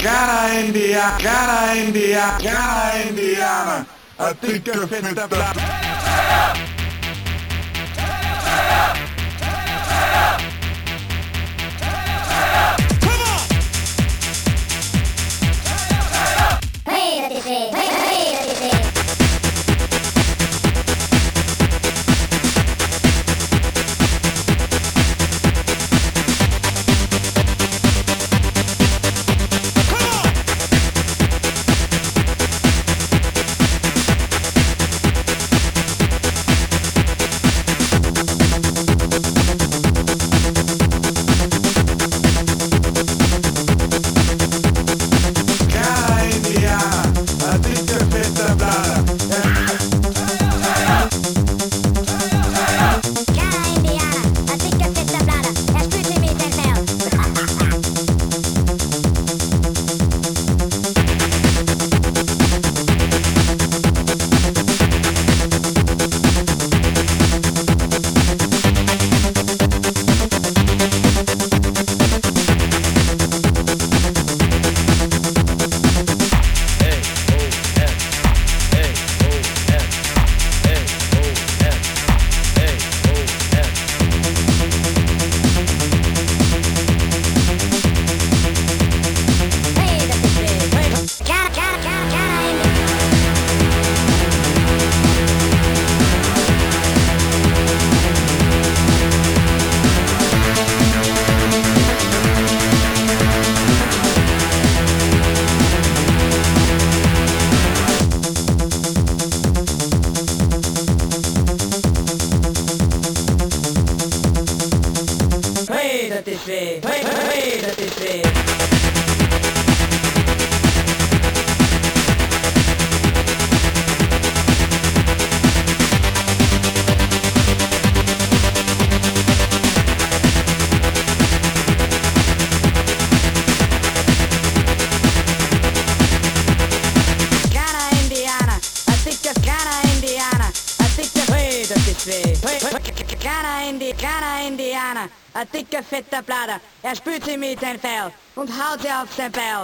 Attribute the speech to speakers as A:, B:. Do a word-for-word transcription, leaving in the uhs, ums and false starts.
A: Ghana, India, Ghana, India, Ghana, Indiana. I think I fit the block.
B: dat is weer, hey, hey, dat is weer. Ghana, Indiana, I think that's Ghana, Indiana, I think that's, hey, dat is weer, hey, hey, Ghana, Indi Ghana, Indiana, ein dicker, fetter Blader, er spült sie mit den Pfeil und haut sie auf sein Beil.